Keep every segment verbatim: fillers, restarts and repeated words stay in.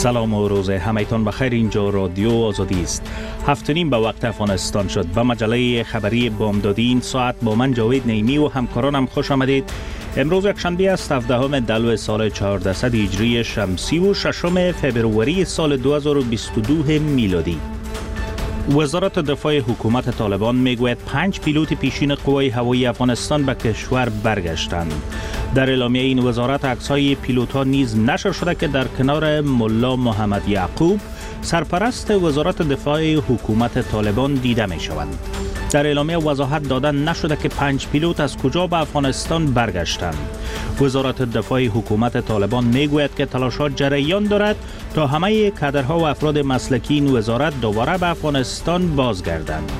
سلام و روز همایتان بخیر. اینجا رادیو آزادی است. هفت و نیم به وقت افغانستان شد. به مجله خبری بامدادی این ساعت با من جاوید نیمی و همکارانم خوش آمدید. امروز یکشنبه است، هفدهم دلو سال چهاردهصد هجری شمسی و ششم فبروری سال دو هزار و بیست و دو میلادی. وزارت دفاع حکومت طالبان میگوید پنج پیلوت پیشین قوای هوایی افغانستان به کشور برگشتند. در اعلامیه این وزارت عکس‌های پیلوت‌ها نیز نشر شده که در کنار ملا محمد یعقوب سرپرست وزارت دفاع حکومت طالبان دیده می‌شوند. در اعلامیه وضاحت داده نشده که پنج پیلوت از کجا به افغانستان برگشتند. وزارت دفاع حکومت طالبان میگوید که تلاشات جریان دارد تا همه کادرها و افراد مسلکی این وزارت دوباره به افغانستان بازگردند.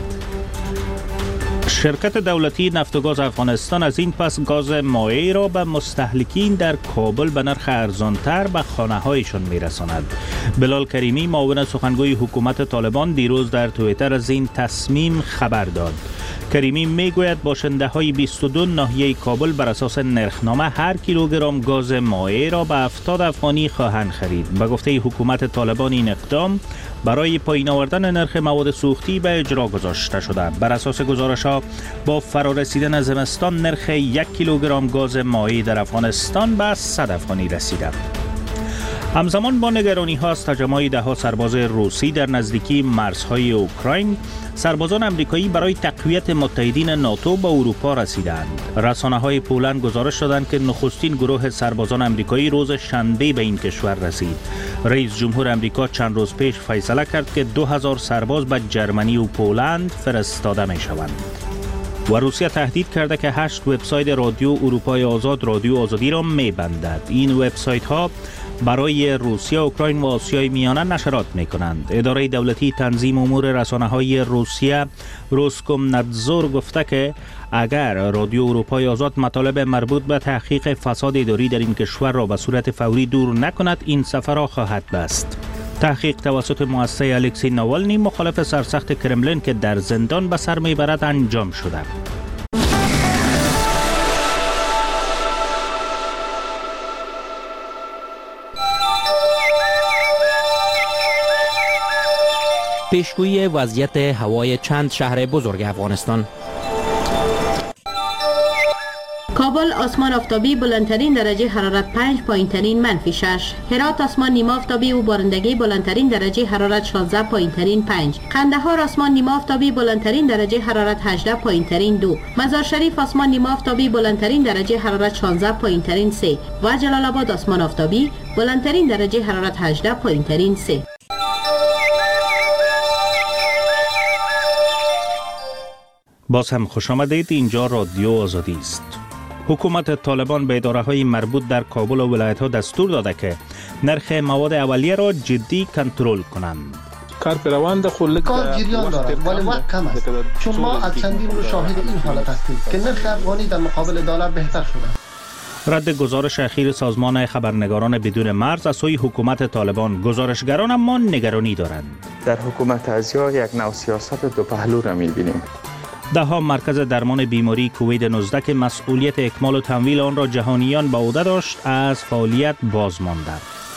شرکت دولتی نفت و گاز افغانستان از این پس گاز مایع را به مستهلکین در کابل به نرخ ارزانتر به خانه‌هایشان میرساند. بلال کریمی معاون سخنگوی حکومت طالبان دیروز در توییتر از این تصمیم خبر داد. کریمی میگوید باشنده‌های بیست و دو ناحیه کابل بر اساس نرخنامه هر کیلوگرم گاز مایع را به هفتاد افغانی خواهند خرید. به گفته حکومت طالبان این اقدام برای پایین آوردن نرخ مواد سوختی به اجرا گذاشته شده. بر اساس گزارش‌ها با فرارسیدن زمستان نرخ یک کیلوگرم گاز مایع در افغانستان به صد افغانی رسیده. همزمان با نگرانی ها از تجمع ده‌ها سرباز روسی در نزدیکی مرزهای اوکراین، سربازان امریکایی برای تقویت متحدین ناتو به اروپا رسیدند. رسانه‌های پولند گزارش دادند که نخستین گروه سربازان امریکایی روز شنبه به این کشور رسید. رئیس جمهور امریکا چند روز پیش فیصله کرد که دو هزار سرباز به جرمنی و پولند فرستاده می‌شوند. و روسیه تهدید کرده که هشت وبسایت رادیو اروپای آزاد رادیو آزادی را می‌بندد. این وبسایت‌ها برای روسیه، اوکراین و آسیای میانه نشرات می‌کنند. اداره دولتی تنظیم امور رسانه‌های روسیه روسکومنادزور گفته که اگر رادیو اروپای آزاد مطالب مربوط به تحقیق فساد اداری در این کشور را به صورت فوری دور نکند، این سفر را خواهد بست. تحقیق توسط مؤسسه الکسی ناوالنی مخالف سرسخت کرملین که در زندان به سر میبرد انجام شده. پیشگویی وضعیت هوای چند شهر بزرگ افغانستان. کابل آسمان آفتابی بلندترین درجه حرارت پنج، پایینترین منفی شش. هرات آسمان نیمه آفتابی و بارندگی بلندترین درجه حرارت شانزده، پایینترین پنج. قندهار آسمان نیمه آفتابی بلندترین درجه حرارت هجده، پایینترین دو. مزار شریف آسمان نیمه آفتابی بلندترین درجه حرارت شانزده، پایینترین سه. و جلال آباد آسمان آفتابی بلندترین درجه حرارت هجده، پایینترین سه. باز هم خوش آمدید. اینجا رادیو آزادی است. حکومت طالبان به اداره‌های مربوط در کابل و ولایت‌ها دستور داده که نرخ مواد اولیه را جدی کنترل کنند. کار روان ده خلک کار جریان دارد ولی وقت کم است، چون ما از چندین روز شاهد این حالت هستیم که نرخ افغانی در مقابل دلار بهتر شده. رد گزارش اخیر سازمان خبرنگاران بدون مرز از سوی حکومت طالبان، گزارشگران اما نگرانی دارند. در حکومت ازیا یک نوع سیاست دو پهلو را می‌بینیم. ده ها مرکز درمان بیماری کووید نوزده که مسئولیت اکمال و تمویل آن را جهانیان به عهده داشت از فعالیت باز مانده.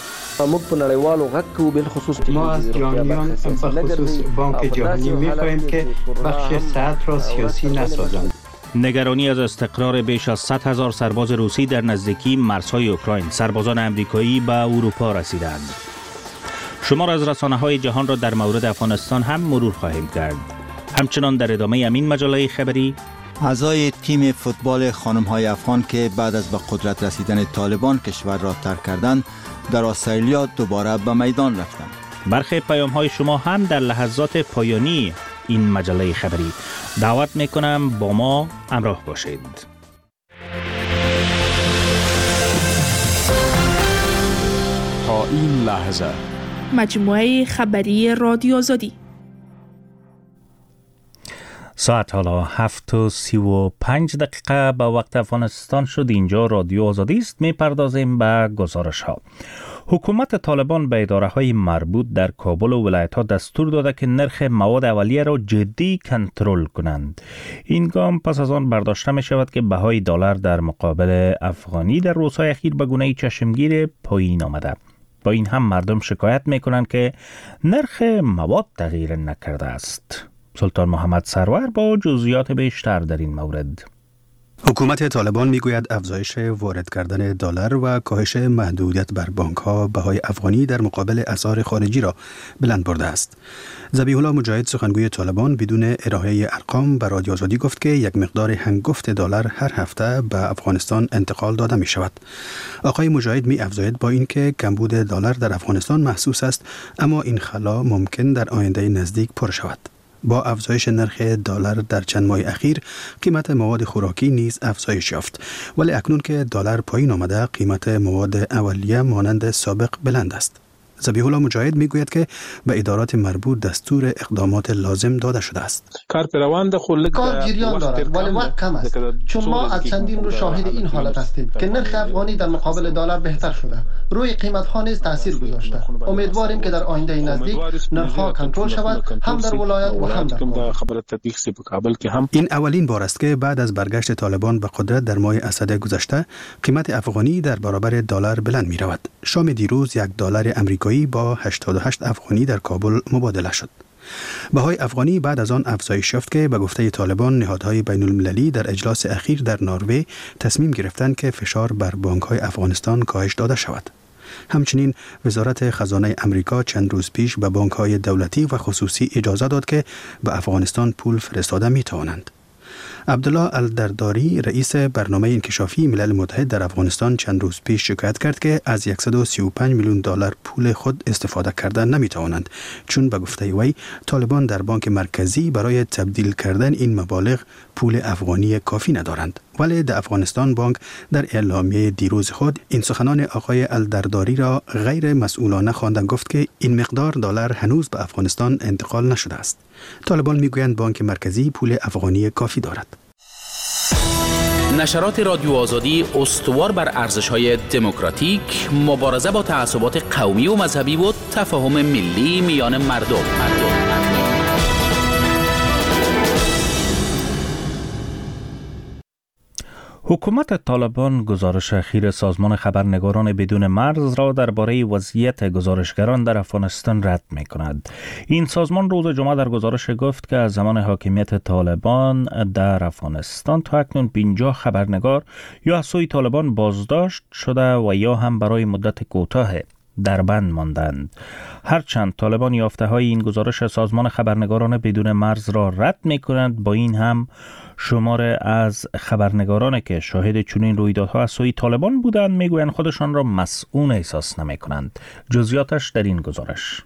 ما از جهانیان به خصوص بانک جهانی می‌خواهیم که بخش صحت را سیاسی نسازند. نگرانی از استقرار بیش از صد هزار سرباز روسی در نزدیکی مرزهای اوکراین، سربازان امریکایی به اروپا رسیدند. شمار از رسانه‌های جهان را در مورد افغانستان هم مرور خواهیم کرد. همچنان در ادامه امین مجله خبری، اعضای تیم فوتبال خانم‌های افغان که بعد از به قدرت رسیدن طالبان کشور را ترک کردند، در استرالیا دوباره به میدان رفتند. برخی پیام‌های شما هم در لحظات پایانی این مجله خبری. دعوت می‌کنم با ما همراه باشید. تا این لحظه مجموعه خبری رادیو آزادی. ساعت حالا هفت و سی و پنج دقیقه به وقت افغانستان شد. اینجا رادیو آزادی است. می پردازیم به گزارش ها. حکومت طالبان به اداره های مربوط در کابل و ولایت ها دستور داده که نرخ مواد اولیه را جدی کنترل کنند. این گام پس از آن برداشته می شود که بهای دلار در مقابل افغانی در روزهای اخیر به گونه چشمگیر پایین آمده. با این هم مردم شکایت میکنند که نرخ مواد تغییر نکرده است. سلطان محمد سرور با جزئیات بیشتر در این مورد. حکومت طالبان میگوید افزایش وارد کردن دلار و کاهش محدودیت بر بانک‌ها بهای افغانی در مقابل اسعار خارجی را بلند برده است. ذبیح الله مجاهد سخنگوی طالبان بدون ارائه ارقام به رادیو آزادی گفت که یک مقدار هنگفت دلار هر هفته به افغانستان انتقال داده می شود. آقای مجاهد می افزاید با اینکه کمبود دلار در افغانستان محسوس است، اما این خلا ممکن در آینده نزدیک پر شود. با افزایش نرخ دلار در چند ماه اخیر قیمت مواد خوراکی نیز افزایش یافت، ولی اکنون که دلار پایین آمده قیمت مواد اولیه مانند سابق بلند است. ذبیح الله مجاهد میگوید که به ادارات مربوط دستور اقدامات لازم داده شده است. کار پیروند خلق کار جریان دارد ولی وقت کم است، چون ما از چندین رو شاهد این حالت هستیم که نرخ افغانی در مقابل دلار بهتر شده، روی قیمت ها نیز تاثیر گذاشته. امیدواریم که در آینده نزدیک نرخ ها کنترل شود، هم در ولایت و هم در کابل. این اولین بار است که بعد از برگشت طالبان به قدرت در ماه اسد گذشته قیمت افغانی در برابر دلار بلند می رود. شام دیروز یک دلار امریکایی با هشتاد و هشت افغانی در کابل مبادله شد. بهای افغانی بعد از آن افزایش یافت که به گفته طالبان نهادهای بین المللی در اجلاس اخیر در نروژ تصمیم گرفتند که فشار بر بانک‌های افغانستان کاهش داده شود. همچنین وزارت خزانه امریکا چند روز پیش به بانک‌های دولتی و خصوصی اجازه داد که به افغانستان پول فرستاده می‌توانند. عبدالله الدرداری رئیس برنامه انکشافی ملل متحد در افغانستان چند روز پیش شکایت کرد که از صد و سی و پنج میلیون دلار پول خود استفاده کرده نمیتوانند، چون به گفته وی طالبان در بانک مرکزی برای تبدیل کردن این مبالغ پول افغانی کافی ندارند. ولی در افغانستان بانک در اعلامیه دیروز خود این سخنان آقای الدرداری را غیر مسئولانه خواندند، گفت که این مقدار دلار هنوز به افغانستان انتقال نشده است. طالبان میگویند بانک مرکزی پول افغانی کافی دارد. نشرات رادیو آزادی استوار بر ارزش‌های دموکراتیک، مبارزه با تعصبات قومی و مذهبی و تفاهم ملی میان مردم. مردم. حکومت طالبان گزارش اخیر سازمان خبرنگاران بدون مرز را درباره وضعیت گزارشگران در افغانستان رد می کند. این سازمان روز جمعه در گزارش گفت که از زمان حاکمیت طالبان در افغانستان تا اکنون پنجاه خبرنگار یا از سوی طالبان بازداشت شده و یا هم برای مدت کوتاه در بند ماندند. هرچند طالبان یافته های این گزارش سازمان خبرنگاران بدون مرز را رد می کنند، با این هم شمار از خبرنگارانی که شاهد چنین رویدادها از سوی طالبان بودند میگویند خودشان را مسئول احساس نمی کنند. جزئیاتش در این گزارش.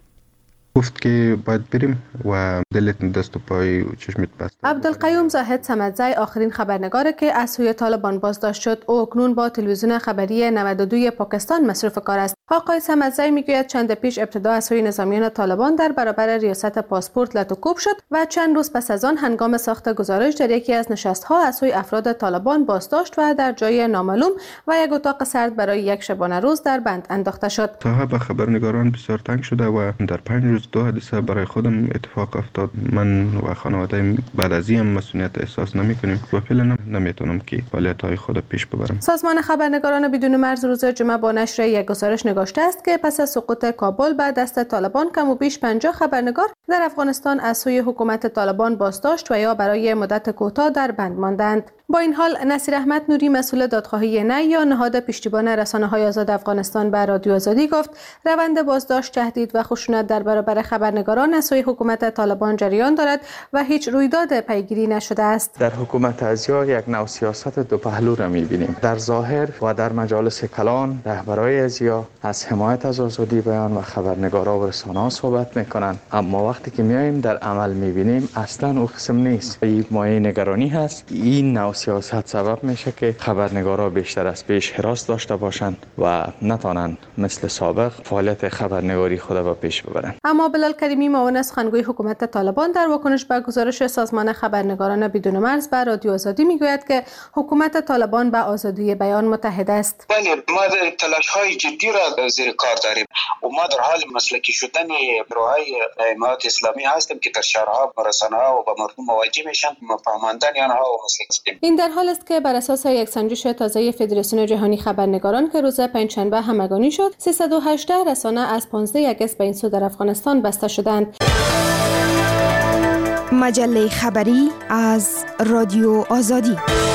گفت که باید بریم و دلت دست و پای و چشمت بست. عبدالقیوم زاهد صمدزی آخرین خبرنگاری که از سوی طالبان بازداشت شد، او اکنون با تلویزیون خبری نود و دو پاکستان مصروف کار است. آقای صمدزی میگوید چند پیش ابتدا از سوی نظامیان طالبان در برابر ریاست پاسپورت لطوکوب شد و چند روز پس از آن هنگام ساخت گزارش در یکی از نشست‌ها از سوی افراد طالبان بازداشت و در جای نامعلوم و یک اتاق سرد برای یک شبانه روز در بند انداخته شد. صاحب خبرنگاران بسیار تنگ شده و در پنج روز دو حادثه برای خودم اتفاق افتاد. من و خانواده بعد از این مسئولیت احساس نمی‌کنیم و فعلا نمیتونم که فعالیت‌های خود پیش ببرم. سازمان خبرنگاران بدون مرز روز جمعه با نشر یک گزارش نگاشته است که پس از سقوط کابل به دست طالبان کم و بیش پنجاه خبرنگار در افغانستان از سوی حکومت طالبان بازداشت و یا برای مدت کوتاه در بند ماندند. با این حال نصیر احمد نوری مسئول دادخواهی نه یا نهاد پشتیبان رسانه‌های آزاد افغانستان به رادیو آزادی گفت روند بازداشت، تهدید و خشونت در برابر خبرنگاران از سوی حکومت طالبان جریان دارد و هیچ رویداد پیگیری نشده است. در حکومت ازیا یک نوع سیاست دو پهلو را می‌بینیم. در ظاهر و در مجالس کلان رهبرای ازیا از حمایت از آزادی بیان و خبرنگارا و رسانه‌ها صحبت می‌کنند، اما وقتی که میایم در عمل می‌بینیم اصلاً او قسم نیست. این مایه نگرانی هست. این نوع سیاست سبب میشه که خبرنگارا بیشتر از پیش حراس داشته باشند و نتوانند مثل سابق فعالیت خبرنگاری خود را پیش ببرند. اما بلال کریمی معاون سخنگوی حکومت طالبان در واکنش به گزارش سازمان خبرنگاران بدون مرز به رادیو آزادی میگوید که حکومت طالبان به آزادی بیان متحد است. بله، ما تلاش‌های جدی را زیر کار داریم و ما در حال مسلکی شدن گروه‌های امارات اسلامی هستیم که در شهرها، رسانه‌ها و با مردم مواجه میشن. پاماندن آنها و مسلکی هستیم. این در حال است که بر اساس یک سنجش تازه فدراسیون جهانی خبرنگاران که روز پنجشنبه همگانی شد، سیصد و هجده رسانه از پانزده آگوست به این سو در افغانستان بسته شدند. مجله خبری از رادیو آزادی.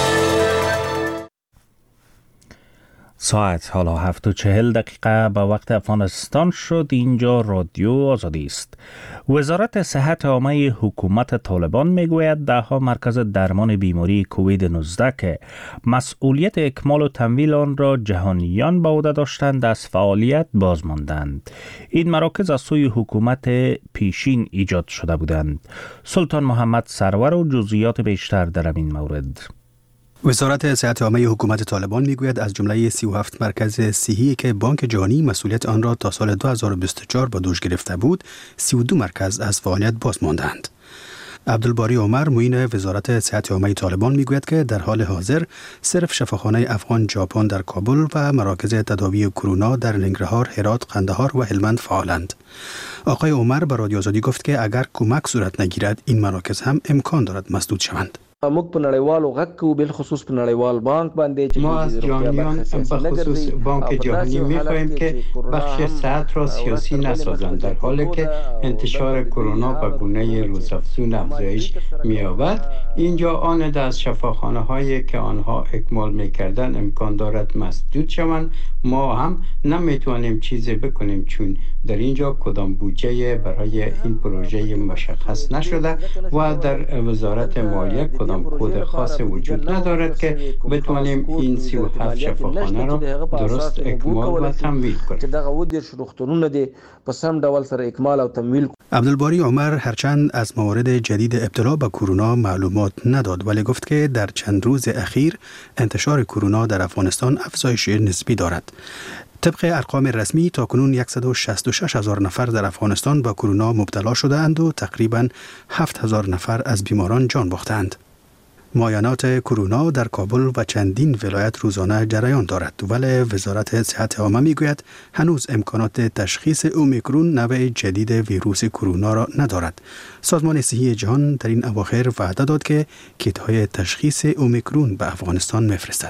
ساعت حالا هفت و چهل دقیقه به وقت افغانستان شد. اینجا رادیو آزادی است. وزارت صحت عامه حکومت طالبان میگوید ده ها مرکز درمان بیماری کووید نوزده که مسئولیت اکمال و تمویل آن را جهانیان به عهده داشتند از فعالیت باز ماندند. این مراکز از سوی حکومت پیشین ایجاد شده بودند. سلطان محمد سرور و جزئیات بیشتر در این مورد. وزارت صحت عامه حکومت طالبان میگوید از جمله سی و هفت مرکز صحی که بانک جهانی مسئولیت آن را تا سال دو هزار و بیست و چهار به دوش گرفته بود، سی و دو مرکز از فعالیت باز ماندند. عبدالباری عمر معین وزارت صحت عامه طالبان میگوید که در حال حاضر صرف شفاخانه افغان ژاپن در کابل و مراکز تداوی کرونا در ننگرهار، هرات، قندهار و هلمند فعالند. آقای عمر به رادیو آزادی گفت که اگر کمک صورت نگیرد این مراکز هم امکان دارد مسدود شوند. موږ په نړیوالو غږ کوو، بالخصوص په نړیوال بانک باندې. ما از جهانیان به خصوص بانک جهانی می‌خواهیم که بخش صحت را سیاسی نسازند، در حالی که انتشار کرونا به گونه روزافزون افزایش می‌یابد. اینجا آن از شفاخانه‌هایی که آنها اکمال می‌کردند امکان دارد مسدود شوند. ما هم نمی‌توانیم چیزی بکنیم چون در اینجا کدام بودجه برای این پروژه مشخص نشده و در وزارت مالیه کدام کد خاص وجود ندارد که بتوانیم این سی و هفت شفاخانه را درست اکمال و تمویل کنیم. عبدالباری عمر هرچند از موارد جدید ابتلا به کرونا معلومات نداد، ولی گفت که در چند روز اخیر انتشار کرونا در افغانستان افزایش نسبی دارد. طبق ارقام رسمی تاکنون صد و شصت و شش هزار نفر در افغانستان با کرونا مبتلا شده‌اند و تقریباً هفت هزار نفر از بیماران جان باختند. معاینات کرونا در کابل و چندین ولایت روزانه جریان دارد، ولی وزارت صحت عامه میگوید هنوز امکانات تشخیص اومیکرون نوع جدید ویروس کرونا را ندارد. سازمان صحی جهان در این اواخر وعده داد که کیت‌های تشخیص اومیکرون به افغانستان میفرستد.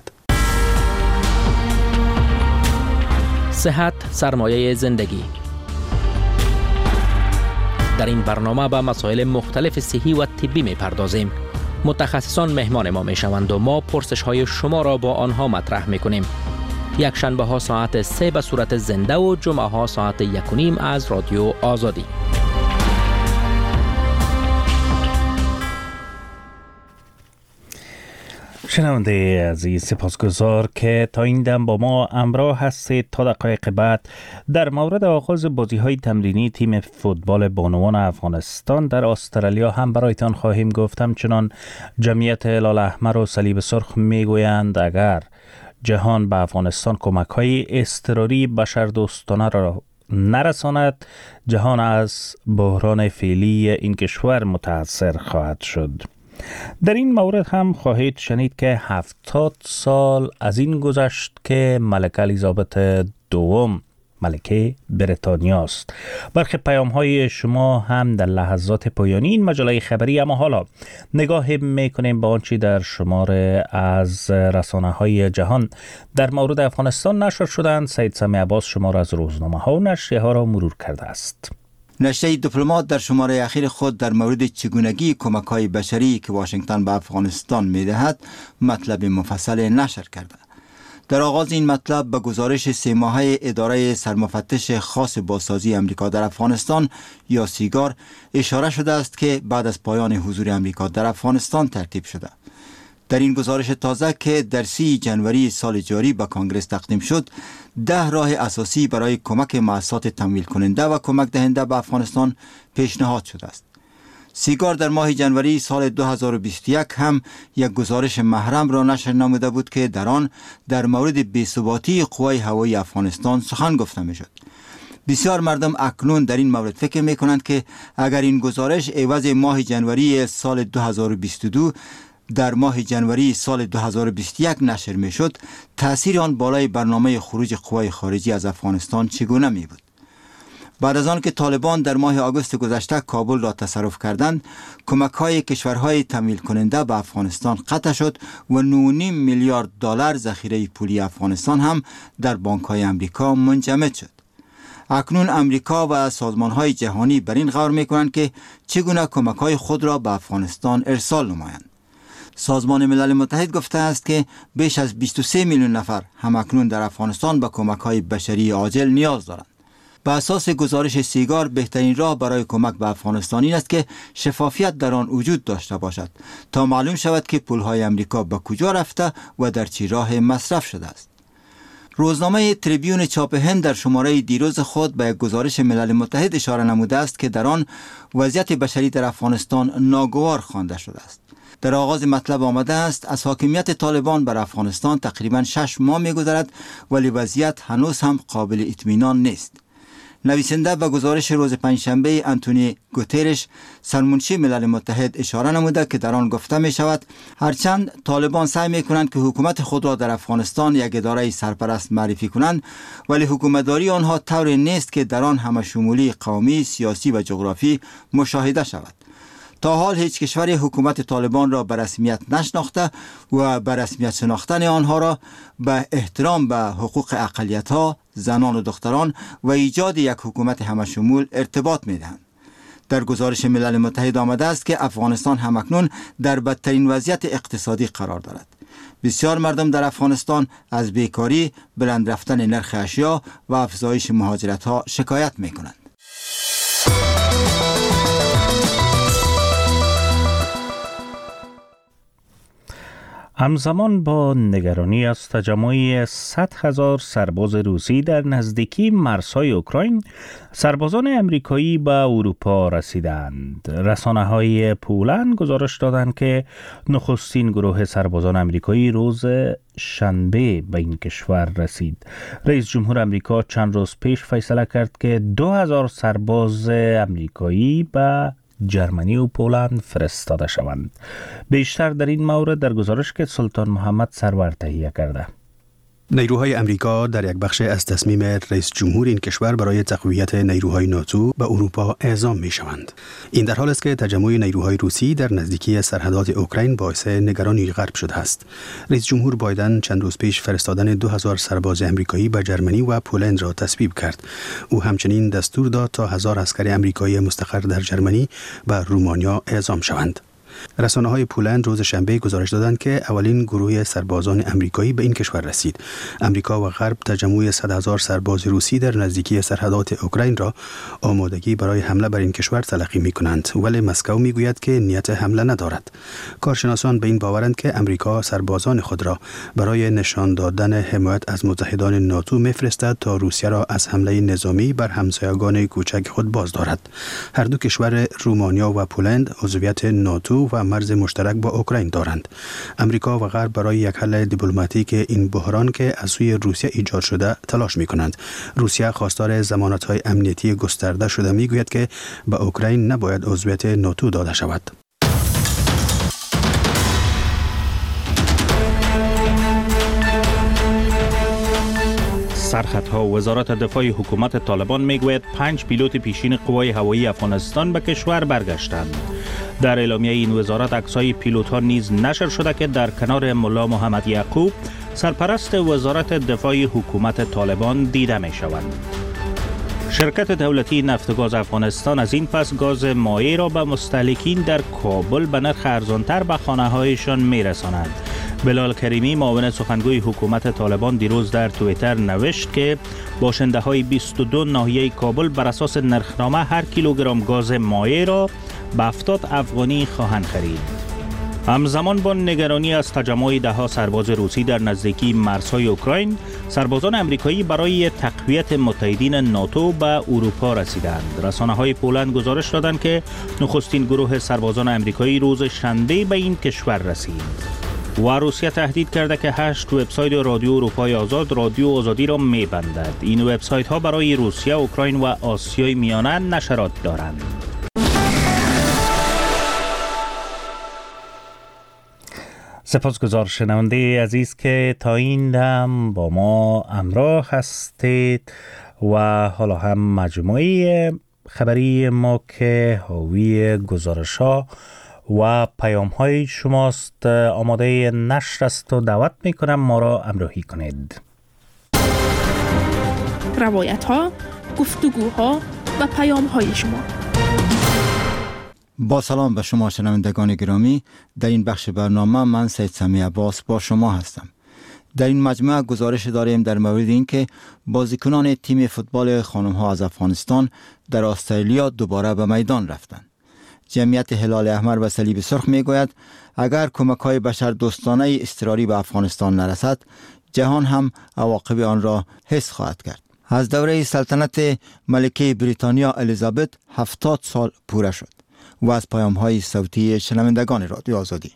صحت سرمایه زندگی. در این برنامه به مسائل مختلف صحی و طبی میپردازیم. متخصصان مهمان ما میشوند و ما پرسش های شما را با آنها مطرح میکنیم. یک شنبه ها ساعت سه به صورت زنده و جمعه ها ساعت یک و نیم از رادیو آزادی. شنونده عزیز، سپاسگزار که تا این دم با ما همراه هستید. تا دقایق بعد در مورد آغاز بازی‌های تمرینی تیم فوتبال بانوان افغانستان در استرالیا هم برایتان خواهیم گفت. همچنان جمعیت هلال احمر و صلیب سرخ میگویند اگر جهان به افغانستان کمک‌های اضطراری بشردوستانه را نرساند، جهان از بحران فعلی این کشور متاثر خواهد شد. در این مورد هم خواهید شنید که هفتاد سال از این گذشت که ملکه الیزابت دوم ملکه بریتانیا است. برخی پیام های شما هم در لحظات پایانی این مجله خبری. اما حالا نگاه میکنیم به آنچه در شماره از رسانه های جهان در مورد افغانستان نشر شدند. سید سمی عباس شماره از روزنامه ها و نشریه ها را مرور کرده است. نشریه دیپلمات در شماره اخیر خود در مورد چگونگی کمک‌های بشری که واشنگتن به افغانستان می‌دهد مطلب مفصل نشر کرده. در آغاز این مطلب به گزارش سه ماهه اداره سرمفتش خاص بازسازی امریکا در افغانستان یا سیگار اشاره شده است که بعد از پایان حضور امریکا در افغانستان ترتیب شده. در این گزارش تازه که در سی جنوری سال جاری به کانگرس تقدیم شد، ده راه اساسی برای کمک مؤسسات تمویل کننده و کمک دهنده به افغانستان پیشنهاد شده است. سیگار در ماه جنوری سال دو هزار و بیست و یک هم یک گزارش محرم را نشر نموده بود که در آن در مورد بی‌ثباتی قوای هوایی افغانستان سخن گفته می‌شد. بسیار مردم اکنون در این مورد فکر می کنند که اگر این گزارش عوض ماه جنوری سال دو هزار و بیست و دو در ماه جنوری سال دو هزار و بیست و یک نشر می شد، تأثیر آن بالای برنامه خروج قوای خارجی از افغانستان چگونه می بود؟ بعد از آن که طالبان در ماه آگوست گذشته کابل را تصرف کردند، کمک‌های کشورهای تمویل کننده به افغانستان قطع شد و نه و نیم میلیارد دلار ذخیره پولی افغانستان هم در بانک‌های آمریکا منجمد شد. اکنون امریکا و سازمان‌های جهانی بر این غور می‌کنند که چگونه کمک‌های خود را به افغانستان ارسال نمایند. سازمان ملل متحد گفته است که بیش از بیست و سه میلیون نفر همکنون در افغانستان به کمک‌های بشری عاجل نیاز دارند. به اساس گزارش سیگار بهترین راه برای کمک به افغانستان این است که شفافیت در آن وجود داشته باشد تا معلوم شود که پول‌های امریکا به کجا رفته و در چه راه مصرف شده است. روزنامه تریبیون چاپ هند در شماره دیروز خود به گزارش ملل متحد اشاره نموده است که در آن وضعیت بشری در افغانستان ناگوار خوانده شده است. در آغاز مطلب آمده است از حاکمیت طالبان بر افغانستان تقریباً شش ماه می‌گذرد ولی وضعیت هنوز هم قابل اطمینان نیست. نویسنده به گزارش روز پنجشنبه آنتونی گوترش سرمنشی ملل متحد اشاره نموده که در آن گفته می شود هرچند طالبان سعی می کنند که حکومت خود را در افغانستان یک اداره سرپرست معرفی کنند ولی حکومتداری آنها طوری نیست که در آن همه شمولی قومی، سیاسی و جغرافی مشاهده شود. تا حال هیچ کشوری حکومت طالبان را به رسمیت نشناخته و به رسمیت شناختن آنها را به احترام به حقوق اقلیت‌ها، زنان و دختران و ایجاد یک حکومت همشمول ارتباط می‌دهند. در گزارش ملل متحد آمده است که افغانستان همکنون در بدترین وضعیت اقتصادی قرار دارد. بسیار مردم در افغانستان از بیکاری، بلند رفتن نرخ اشیا و افزایش مهاجرت‌ها شکایت می‌کنند. همزمان با نگرانی از تجمع صد هزار سرباز روسی در نزدیکی مرزهای اوکراین، سربازان امریکایی به اروپا رسیدند. رسانه‌های پولند گزارش دادند که نخستین گروه سربازان امریکایی روز شنبه به این کشور رسید. رئیس جمهور امریکا چند روز پیش فیصله کرد که دو هزار سرباز امریکایی به جرمنی و پولند فرستاده شوند. بیشتر در این مورد در گزارش که سلطان محمد سرور تهیه کرده. نیروهای امریکا در یک بخش از تصمیم رئیس جمهور این کشور برای تقویت نیروهای ناتو به اروپا اعزام می شوند. این در حال است که تجمع نیروهای روسی در نزدیکی سرحدات اوکراین باعث نگرانی غرب شده است. رئیس جمهور بایدن چند روز پیش فرستادن دو هزار سرباز امریکایی به جرمنی و پولند را تصویب کرد. او همچنین دستور داد تا هزار عسکر امریکایی مستقر در جرمنی و رومانیا اعزام شوند. رسانه‌های پولند روز شنبه گزارش دادند که اولین گروه سربازان امریکایی به این کشور رسید. امریکا و غرب تجمع صد هزار سرباز روسی در نزدیکی سرحدات اوکراین را آمادگی برای حمله بر این کشور تلقی می‌کنند، ولی مسکو می‌گوید که نیت حمله ندارد. کارشناسان به این باورند که امریکا سربازان خود را برای نشان دادن حمایت از متحدان ناتو می‌فرستد تا روسیه را از حمله نظامی بر همسایگان کوچک خود باز دارد. هر دو کشور رومانیا و پولند عضویت ناتو و مرز مشترک با اوکراین دارند. امریکا و غرب برای یک حل دیپلماتیک این بحران که از سوی روسیه ایجاد شده تلاش می‌کنند. روسیه خواستار ضمانت‌های امنیتی گسترده شده می‌گوید که به اوکراین نباید عضویت ناتو داده شود. سرخطها وزارت دفاع حکومت طالبان میگوید پنج پیلوت پیشین قوای هوایی افغانستان به کشور برگشتند. در اعلامیه این وزارت عکس‌های پیلوت‌ها نیز نشر شده که در کنار ملا محمد یعقوب سرپرست وزارت دفاع حکومت طالبان دیده می‌شوند. شرکت دولتی نفت و گاز افغانستان از این پس گاز مایع را به مستهلکین در کابل به نرخ ارزان‌تر به خانه‌هایشان می‌رساند. بلال کریمی معاون سخنگوی حکومت طالبان دیروز در توییتر نوشت که باشنده‌های بیست و دو ناحیه کابل بر اساس نرخنامه هر کیلوگرم گاز مایع را به هفتاد افغانی خواهند خرید. همزمان با نگرانی از تجمع ده‌ها سرباز روسی در نزدیکی مرزهای اوکراین، سربازان امریکایی برای تقویت متحدین ناتو به اروپا رسیدند. رسانه‌های پولند گزارش دادند که نخستین گروه سربازان امریکایی روز شنبه به این کشور رسید. و روسیه تهدید کرده که هشت وبسایت رادیو اروپای آزاد رادیو آزادی را می‌بندد. این وبسایت ها برای روسیه، اوکراین و آسیای میانه نشرات دارند. سپاسگزار شنونده عزیز که تا این دم با ما همراه هستید و حالا هم مجموعه خبری ما که حاوی گزارش‌ها و پیام‌های شماست آماده نشر است و دعوت می‌کنم ما را همراهی کنید. روایت‌ها، گفتگوها و پیام‌های شما. با سلام به شما شنوندگان گرامی، در این بخش برنامه من سید سمی عباس با شما هستم. در این مجموعه گزارش داریم در مورد اینکه بازیکنان تیم فوتبال خانم‌ها از افغانستان در استرالیا دوباره به میدان رفتند. جمعیت هلال احمر و صلیب سرخ میگوید اگر کمک‌های بشردوستانه اضطراری به افغانستان نرسد، جهان هم عواقب آن را حس خواهد کرد. از دوره سلطنت ملکه بریتانیا الیزابت هفتاد سال پوره شد. و از پیام‌های صوتی شنوندگان رادیو آزادی.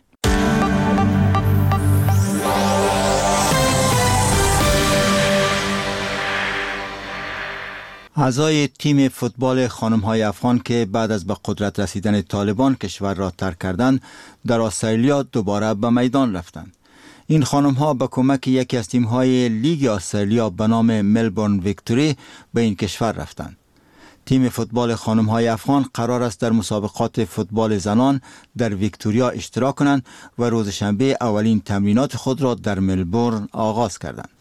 اعضای تیم فوتبال خانم‌های افغان که بعد از به قدرت رسیدن طالبان کشور را ترک کردند، در استرالیا دوباره به میدان رفتند. این خانم‌ها به کمک یکی از تیم‌های لیگ استرالیا به نام ملبورن ویکتوری به این کشور رفتند. تیم فوتبال خانم‌های افغان قرار است در مسابقات فوتبال زنان در ویکتوریا اشتراک کنند و روز شنبه اولین تمرینات خود را در ملبورن آغاز کردند.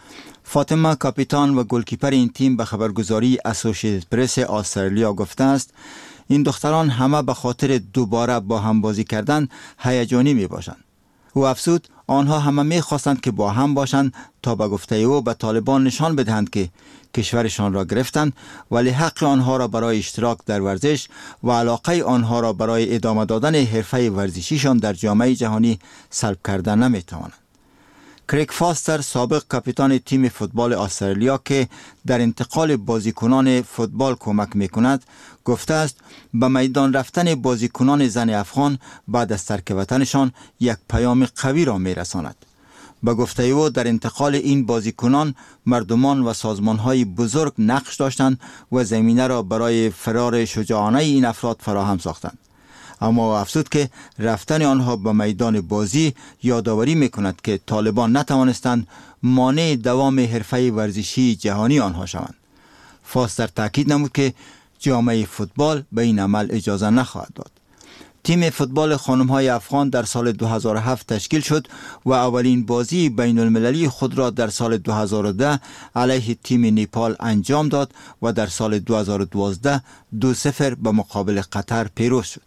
فاطمه کاپیتان و گلکیپر این تیم به خبرگزاری اسوسییتد پرس استرالیا گفته است این دختران همه به خاطر دوباره با هم بازی کردن هیجانی می باشند. او افزود آنها همه می خواستند که با هم باشند تا به گفته او به طالبان نشان بدهند که کشورشان را گرفتند ولی حق آنها را برای اشتراک در ورزش و علاقه آنها را برای ادامه دادن حرفه ورزشیشان در جامعه جهانی سلب کردن نمی توانند. کریگ فاستر سابق کاپیتان تیم فوتبال استرالیا که در انتقال بازیکنان فوتبال کمک میکند گفته است به میدان رفتن بازیکنان زن افغان بعد از ترک وطنشان یک پیام قوی را میرساند. به گفته او در انتقال این بازیکنان مردمان و سازمانهای بزرگ نقش داشتند و زمینه را برای فرار شجاعانه این افراد فراهم ساختند. اما افزود که رفتن آنها به میدان بازی یادآوری میکند که طالبان نتوانستند مانع دوام حرفه ورزشی جهانی آنها شوند. فاستر تاکید نمود که جامعه فوتبال به این عمل اجازه نخواهد داد. تیم فوتبال خانم‌های افغان در سال دو هزار و هفت تشکیل شد و اولین بازی بین المللی خود را در سال دو هزار و ده علیه تیم نیپال انجام داد و در سال دو هزار و دوازده دو صفر به مقابل قطر پیروز شد.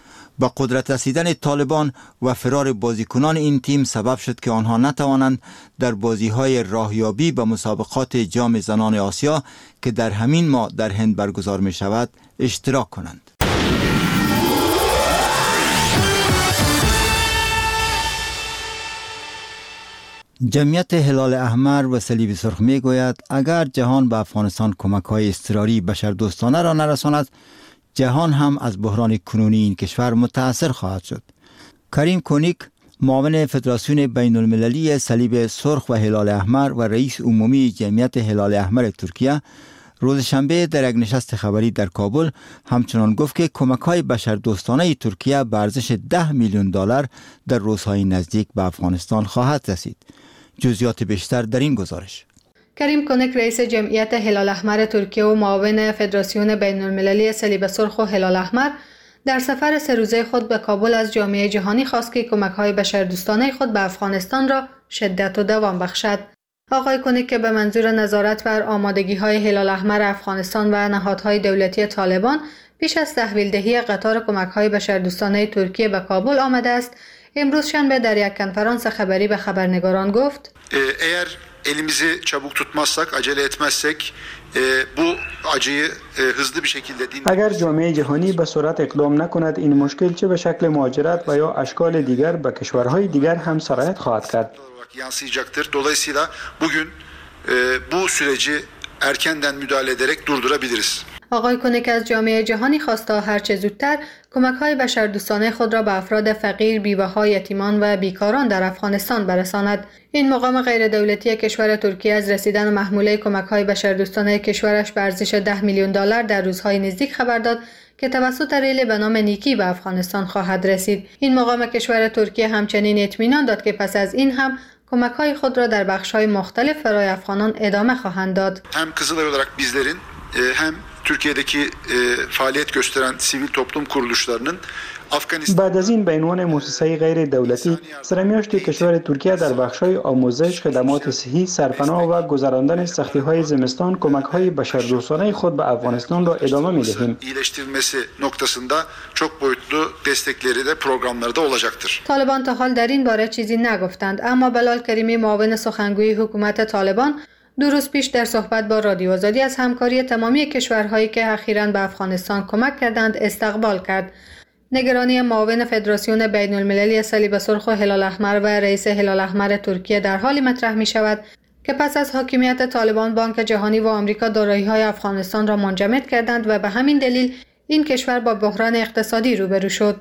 با قدرت رسیدن طالبان و فرار بازیکنان این تیم سبب شد که آنها نتوانند در بازی‌های راهیابی به مسابقات جام زنان آسیا که در همین ماه در هند برگزار می شود اشتراک کنند. جمعیت هلال احمر و صلیب سرخ می گوید اگر جهان به افغانستان کمک‌های اضطراری بشردوستانه را نرساند، جهان هم از بحران کنونی این کشور متاثر خواهد شد. کریم کونیک، معاون فدراسیون بین المللی صلیب سرخ و هلال احمر و رئیس عمومی جمعیت هلال احمر ترکیه، روز شنبه در یک نشست خبری در کابل همچنان گفت که کمک‌های بشردوستانه ترکیه به ارزش ده میلیون دلار در روزهای نزدیک به افغانستان خواهد رسید. جزئیات بیشتر در این گزارش. کریم کونیک رئیس جمعیت هلال احمر ترکیه و معاون فدراسیون بین المللی صلیب سرخ و هلال احمر در سفر سه روزه خود به کابل از جامعه جهانی خواست که کمک‌های بشردوستانه خود به افغانستان را شدت و دوام بخشد. آقای کونیک که به منظور نظارت بر آمادگی‌های هلال احمر افغانستان و نهادهای دولتی طالبان پیش از تحویل دهی قطار کمک‌های بشردوستانه ترکیه به کابل آمده است، امروز شنبه در یک کنفرانس خبری به خبرنگاران گفت: اگر elimizi çabuk tutmazsak, acele etmezsek bu acıyı hızlı bir şekilde dindiririz. اگر جامعه جهانی به سرعت اقدام نکند این مشکل چه به شکل مهاجرت و یا اشکال دیگر به کشورهای دیگر هم سرایت خواهد کرد. yansıyacaktır. Dolayısıyla bugün bu süreci erkenden müdahale ederek durdurabiliriz. آقای کونیک از جامعه جهانی خواست تا هر چه زودتر کمک‌های بشردوستانه خود را به افراد فقیر، بیوه‌ها، یتیمان و بیکاران در افغانستان برساند. این مقام غیر دولتی کشور ترکیه از رسیدن محموله کمک‌های بشردوستانه کشورش به ارزش ده میلیون دلار در روزهای نزدیک خبر داد که توسط ریل به نام نیکی به افغانستان خواهد رسید. این مقام کشور ترکیه همچنین اطمینان داد که پس از این هم کمک‌های خود را در بخش‌های مختلف برای افغانان ادامه خواهند داد. هم Kızılay olarak bizlerin hem Türkiye'deki faaliyet gösteren sivil toplum kuruluşlarının بعد از این به عنوان مؤسسه غیر دولتی سرمیاشت کشور ترکیه در بخش‌های آموزش، خدمات صحی، سرپناه و گذراندن سختی‌های زمستان کمک‌های بشردوستانه خود به افغانستان را ادامه می‌دهیم. iyileştirilmesi noktasında çok boyutlu destekleri de programlarda olacaktır. طالبان تا حال در این باره چیزی نگفتند، اما بلال کریمی معاون سخنگوی حکومت طالبان دو روز پیش در صحبت با رادیو آزادی از همکاری تمامی کشورهایی که اخیراً به افغانستان کمک کردند استقبال کرد. نگرانی معاون فدراسیون بین المللی صلیب سرخ و هلال احمر و رئیس هلال احمر ترکیه در حالی مطرح می شود که پس از حاکمیت طالبان بانک جهانی و آمریکا دارایی‌های افغانستان را منجمد کردند و به همین دلیل این کشور با بحران اقتصادی روبرو شد.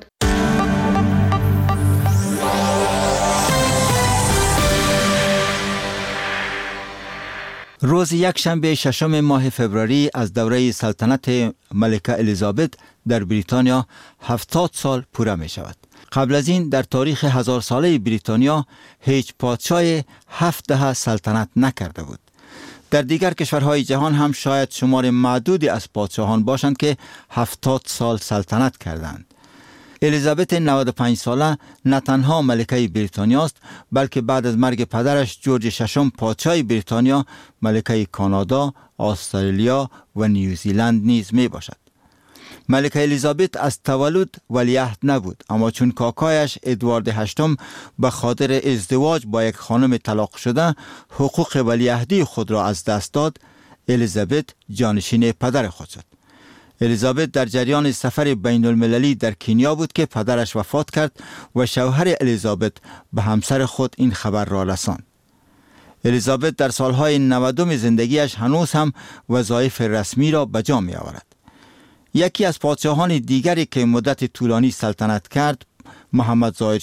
روز یک شنبه ششم ماه فوریه از دوره سلطنت ملکه الیزابت در بریتانیا هفتاد سال پوره می شود. قبل از این در تاریخ هزار ساله بریتانیا هیچ پادشاه هفت دهه سلطنت نکرده بود. در دیگر کشورهای جهان هم شاید شمار معدودی از پادشاهان باشند که هفتاد سال سلطنت کردند. الیزابت نود و پنج ساله نه تنها ملکه بریتانیا است، بلکه بعد از مرگ پدرش جورج ششم پادشاه بریتانیا ملکه کانادا، استرالیا و نیوزیلند نیز می باشد. ملکه الیزابت از تولد ولیعهد نبود، اما چون کاکایش ادوارد هشتم به خاطر ازدواج با یک خانم طلاق شده حقوق ولیعهدی خود را از دست داد، الیزابت جانشین پدر خود شد. الیزابت در جریان سفر بین المللی در کنیا بود که پدرش وفات کرد و شوهر الیزابت به همسر خود این خبر را رساند. الیزابت در سالهای نودم زندگیش هنوز هم وظایف رسمی را به جا می آورد. یکی از پادشاهان دیگری که مدت طولانی سلطنت کرد محمد ظاهر